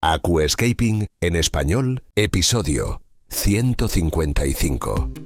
Aquascaping en español, episodio 155.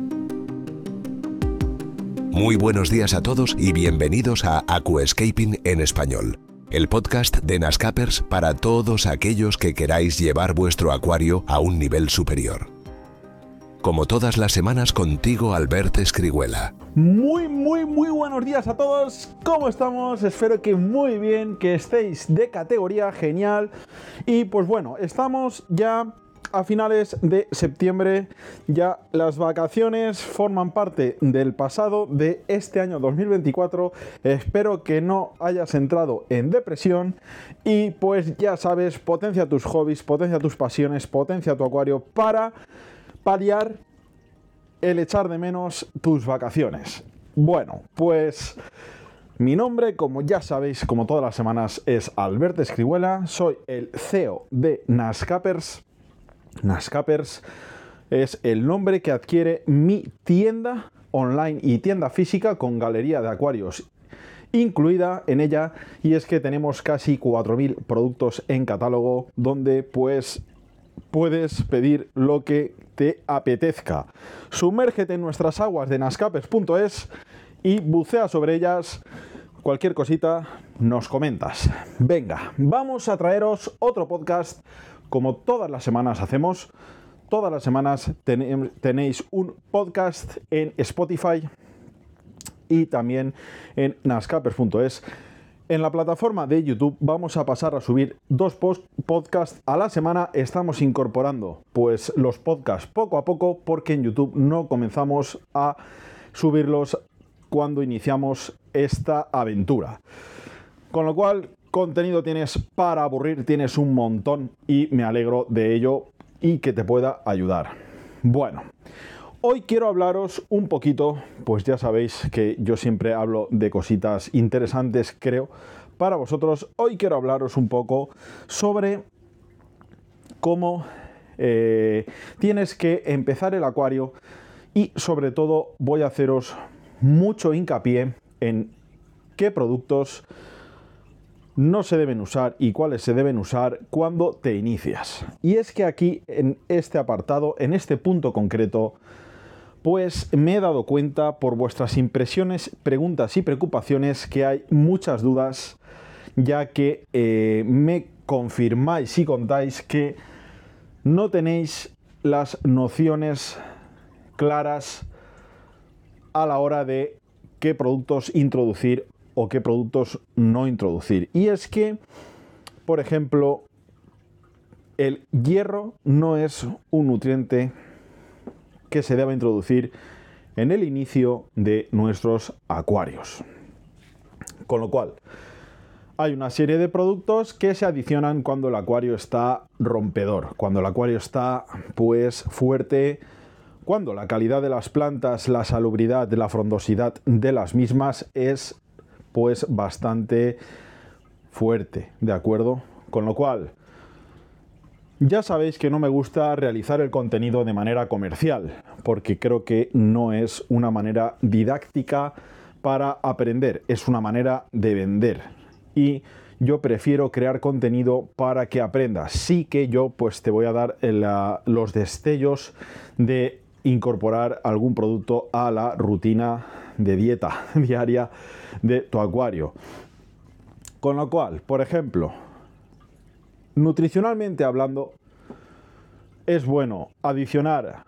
Muy buenos días a todos y bienvenidos a Aquascaping en español, el podcast de Nascapers para todos aquellos que queráis llevar vuestro acuario a un nivel superior. Como todas las semanas contigo, Albert Escrihuela. Muy buenos días a todos. ¿Cómo estamos? Espero que muy bien, que estéis de categoría genial. Y pues bueno, estamos ya a finales de septiembre. Ya las vacaciones forman parte del pasado de este año 2024. Espero que no hayas entrado en depresión. Y pues ya sabes, potencia tus hobbies, potencia tus pasiones, potencia tu acuario para paliar el echar de menos tus vacaciones. Bueno, pues mi nombre, como ya sabéis, como todas las semanas, es Albert Escrihuela. Soy el CEO de Nascapers. Nascapers es el nombre que adquiere mi tienda online y tienda física con galería de acuarios incluida en ella, y es que tenemos casi 4.000 productos en catálogo donde pues puedes pedir lo que te apetezca. Sumérgete en nuestras aguas de nascapers.es y bucea sobre ellas. Cualquier cosita nos comentas. Venga, vamos a traeros otro podcast como todas las semanas hacemos. Todas las semanas tenéis un podcast en Spotify y también en nascapers.es. En la plataforma de YouTube vamos a pasar a subir 2 podcasts a la semana. Estamos incorporando pues los podcasts poco a poco porque en YouTube no comenzamos a subirlos cuando iniciamos esta aventura. Con lo cual, contenido tienes para aburrir, tienes un montón y me alegro de ello y que te pueda ayudar. Bueno, hoy quiero hablaros un poquito, pues ya sabéis que yo siempre hablo de cositas interesantes, creo, para vosotros. Hoy quiero hablaros un poco sobre cómo tienes que empezar el acuario y sobre todo voy a haceros mucho hincapié en qué productos no se deben usar y cuáles se deben usar cuando te inicias. Y es que aquí, en este apartado, en este punto concreto, pues me he dado cuenta por vuestras impresiones, preguntas y preocupaciones que hay muchas dudas, ya que me confirmáis y contáis que no tenéis las nociones claras a la hora de qué productos introducir o qué productos no introducir. Y es que, por ejemplo, el hierro no es un nutriente que se deba introducir en el inicio de nuestros acuarios. Con lo cual, hay una serie de productos que se adicionan cuando el acuario está rompedor, cuando el acuario está pues fuerte, cuando la calidad de las plantas, la salubridad, la frondosidad de las mismas es pues bastante fuerte, ¿de acuerdo? Con lo cual, ya sabéis que no me gusta realizar el contenido de manera comercial, porque creo que no es una manera didáctica para aprender, es una manera de vender. Y yo prefiero crear contenido para que aprendas. Sí que yo pues te voy a dar los destellos de incorporar algún producto a la rutina de dieta diaria de tu acuario. Con lo cual, por ejemplo, nutricionalmente hablando, es bueno adicionar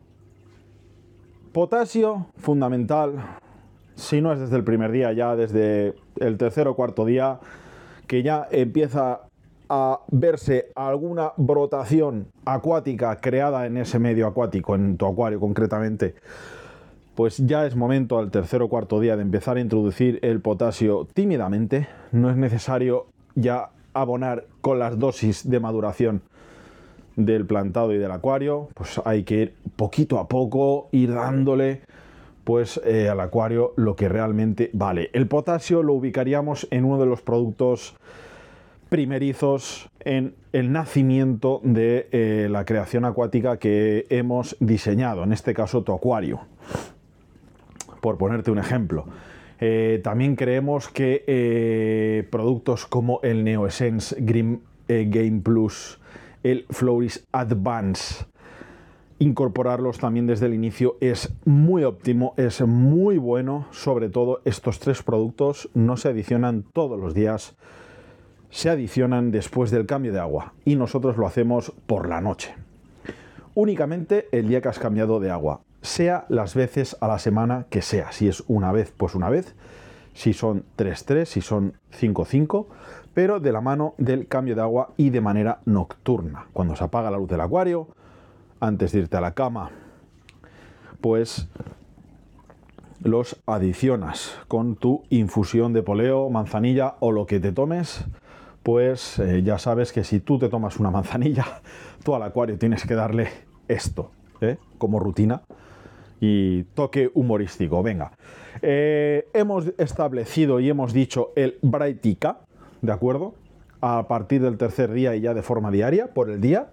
potasio, fundamental, si no es desde el primer día, ya desde el tercer o cuarto día, que ya empieza a verse alguna brotación acuática creada en ese medio acuático, en tu acuario concretamente, pues ya es momento al tercer o cuarto día de empezar a introducir el potasio tímidamente. No es necesario ya abonar con las dosis de maduración del plantado y del acuario, pues hay que ir poquito a poco, ir dándole pues al acuario lo que realmente vale. El potasio lo ubicaríamos en uno de los productos primerizos en el nacimiento de la creación acuática que hemos diseñado, en este caso tu acuario, por ponerte un ejemplo. También creemos que productos como el Neoessence Green Game Plus, el Floris Advance. Incorporarlos también desde el inicio es muy óptimo, es muy bueno. Sobre todo estos 3 productos no se adicionan todos los días, se adicionan después del cambio de agua y nosotros lo hacemos por la noche. Únicamente el día que has cambiado de agua, sea las veces a la semana que sea. Si es una vez, pues una vez. Si son 3-3, si son 5-5, pero de la mano del cambio de agua y de manera nocturna. Cuando se apaga la luz del acuario, antes de irte a la cama, pues los adicionas con tu infusión de poleo, manzanilla o lo que te tomes. Pues ya sabes que si tú te tomas una manzanilla, tú al acuario tienes que darle esto, como rutina y toque humorístico. Venga, hemos establecido y hemos dicho el Brighteika, ¿de acuerdo? A partir del 3er día y ya de forma diaria, por el día.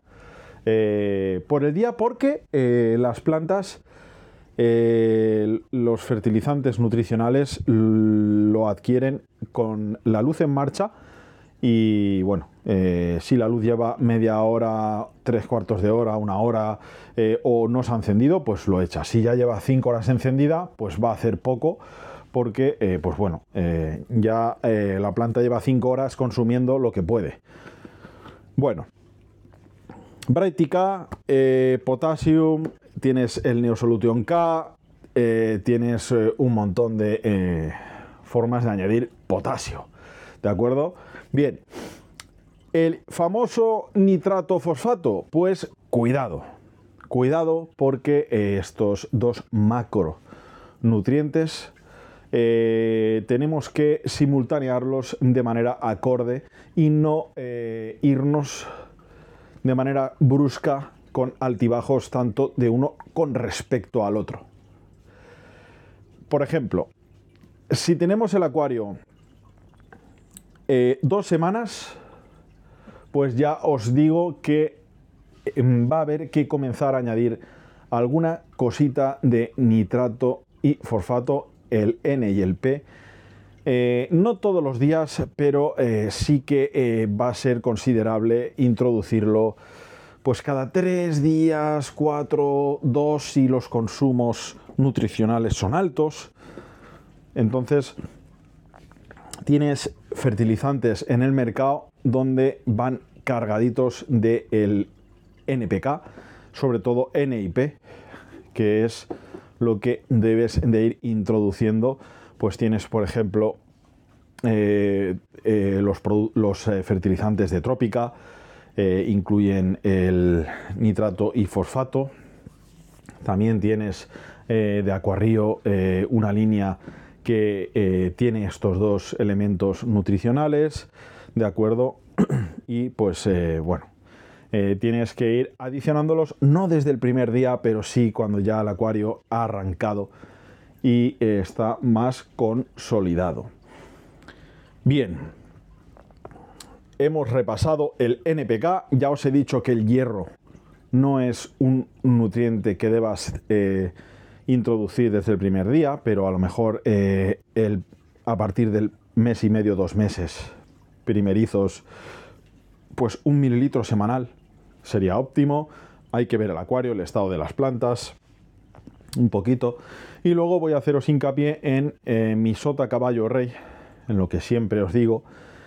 Porque las plantas, los fertilizantes nutricionales lo adquieren con la luz en marcha y bueno, si la luz lleva media hora, 3/4 de hora, 1 hora o no se ha encendido, pues lo echa. Si ya lleva 5 horas encendida, pues va a hacer poco porque pues bueno, ya la planta lleva 5 horas consumiendo lo que puede. Bueno, Brighteika, Potassium, tienes el Neosolution K, tienes un montón de formas de añadir potasio, ¿de acuerdo? Bien, el famoso nitrato fosfato, pues cuidado porque estos 2 macronutrientes tenemos que simultanearlos de manera acorde y no irnos de manera brusca con altibajos tanto de uno con respecto al otro. Por ejemplo, si tenemos el acuario 2 semanas, pues ya os digo que va a haber que comenzar a añadir alguna cosita de nitrato y fosfato, el N y el P. No todos los días, pero sí que va a ser considerable introducirlo pues cada 3 días, 4, 2 si los consumos nutricionales son altos. Entonces tienes fertilizantes en el mercado donde van cargaditos del NPK, sobre todo NIP, que es lo que debes de ir introduciendo. Pues tienes, por ejemplo, los fertilizantes de Trópica, incluyen el nitrato y fosfato. También tienes de Aquarrío una línea que tiene estos 2 elementos nutricionales, ¿de acuerdo? Y pues bueno, tienes que ir adicionándolos, no desde el primer día, pero sí cuando ya el acuario ha arrancado y está más consolidado. Bien, hemos repasado el NPK. Ya os he dicho que el hierro no es un nutriente que debas introducir desde el primer día, pero a lo mejor a partir del mes y medio, 2 meses primerizos, pues 1 mililitro semanal sería óptimo. Hay que ver el acuario, el estado de las plantas, un poquito. Y luego voy a haceros hincapié en mi sota caballo rey, en lo que siempre os digo,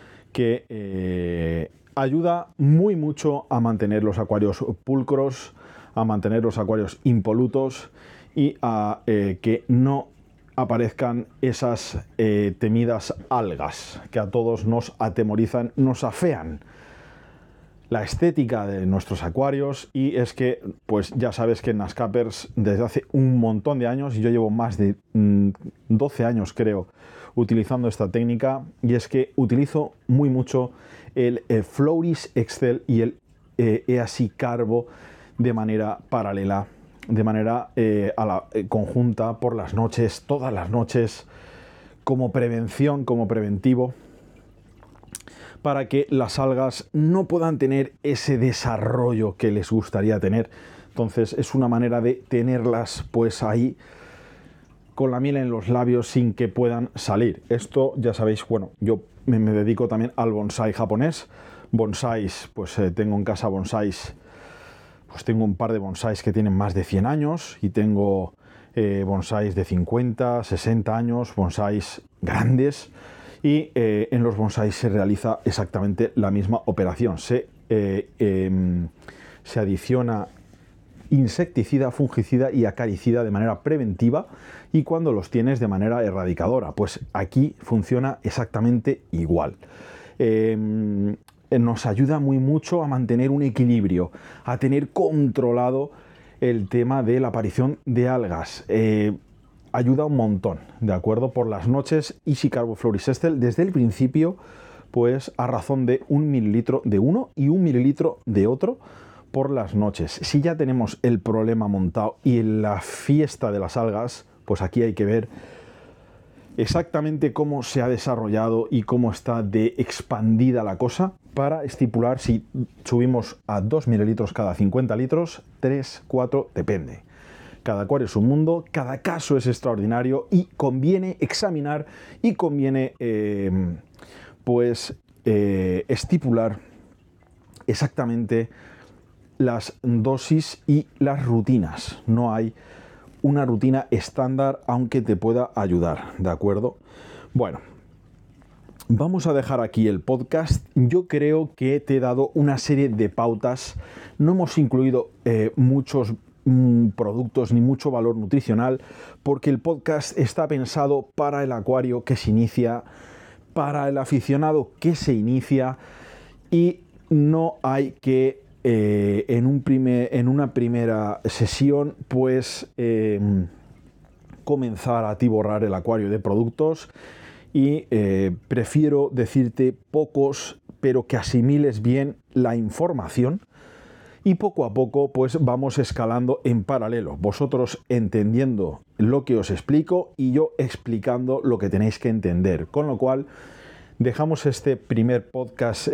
que ayuda muy mucho a mantener los acuarios pulcros, a mantener los acuarios impolutos y a que no aparezcan esas temidas algas que a todos nos atemorizan, nos afean la estética de nuestros acuarios. Y es que, pues ya sabes que en Nascapers desde hace un montón de años, y yo llevo más de 12 años creo utilizando esta técnica, y es que utilizo muy mucho el Floris Excel y el EASY Carbo de manera paralela, de manera conjunta por las noches, todas las noches, como prevención, como preventivo, para que las algas no puedan tener ese desarrollo que les gustaría tener. Entonces es una manera de tenerlas pues ahí con la miel en los labios sin que puedan salir. Esto ya sabéis, bueno, yo me dedico también al bonsái japonés, bonsáis, pues tengo en casa bonsáis, pues tengo un par de bonsáis que tienen más de 100 años y tengo bonsáis de 50, 60 años, bonsáis grandes, y en los bonsáis se realiza exactamente la misma operación. Se adiciona insecticida, fungicida y acaricida de manera preventiva, y cuando los tienes de manera erradicadora. Pues aquí funciona exactamente igual. Nos ayuda muy mucho a mantener un equilibrio, a tener controlado el tema de la aparición de algas. Ayuda un montón, ¿de acuerdo? Por las noches, Easy Carbofluorescensal desde el principio, pues a razón de 1 mililitro de uno y 1 mililitro de otro por las noches. Si ya tenemos el problema montado y la fiesta de las algas, pues aquí hay que ver exactamente cómo se ha desarrollado y cómo está de expandida la cosa para estipular si subimos a 2 mililitros cada 50 litros, 3, 4, depende. Cada acuario es un mundo, cada caso es extraordinario y conviene examinar y conviene estipular exactamente las dosis y las rutinas. No hay una rutina estándar, aunque te pueda ayudar, ¿de acuerdo? Bueno, vamos a dejar aquí el podcast. Yo creo que te he dado una serie de pautas. No hemos incluido muchos productos ni mucho valor nutricional, porque el podcast está pensado para el acuario que se inicia, para el aficionado que se inicia, y no hay que en una primera sesión pues comenzar a atiborrar el acuario de productos, y prefiero decirte pocos, pero que asimiles bien la información, y poco a poco pues vamos escalando en paralelo, vosotros entendiendo lo que os explico y yo explicando lo que tenéis que entender, con lo cual dejamos este primer podcast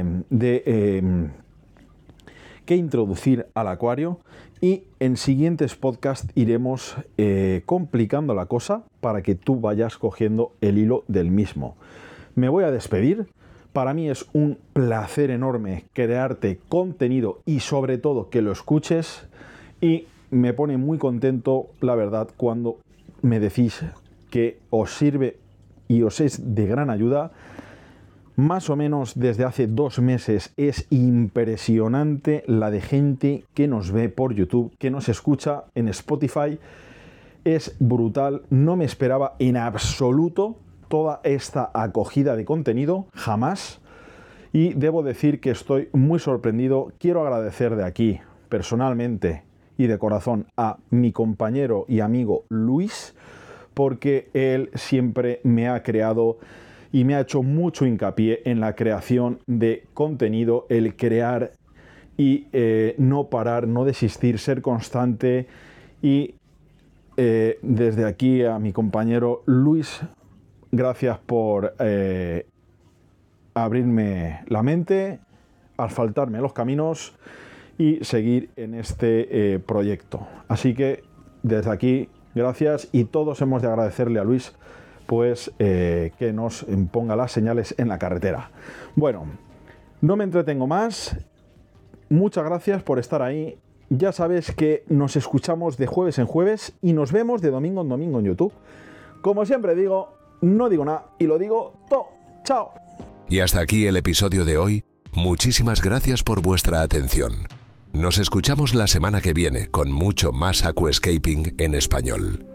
que introducir al acuario, y en siguientes podcasts iremos complicando la cosa para que tú vayas cogiendo el hilo del mismo. Me voy a despedir. Para mí es un placer enorme crearte contenido y sobre todo que lo escuches, y me pone muy contento, la verdad, cuando me decís que os sirve y os es de gran ayuda. Más o menos desde hace 2 meses es impresionante la de gente que nos ve por YouTube, que nos escucha en Spotify. Es brutal, no me esperaba en absoluto toda esta acogida de contenido, jamás, y debo decir que estoy muy sorprendido. Quiero agradecer de aquí, personalmente y de corazón, a mi compañero y amigo Luis, porque él siempre me ha creado y me ha hecho mucho hincapié en la creación de contenido, el crear y no parar, no desistir, ser constante. Y desde aquí a mi compañero Luis, gracias por abrirme la mente, asfaltarme los caminos y seguir en este proyecto. Así que desde aquí, gracias, y todos hemos de agradecerle a Luis pues que nos ponga las señales en la carretera. Bueno, no me entretengo más. Muchas gracias por estar ahí. Ya sabes que nos escuchamos de jueves en jueves y nos vemos de domingo en domingo en YouTube. Como siempre digo, no digo nada y lo digo todo. ¡Chao! Y hasta aquí el episodio de hoy. Muchísimas gracias por vuestra atención. Nos escuchamos la semana que viene con mucho más aquascaping en español.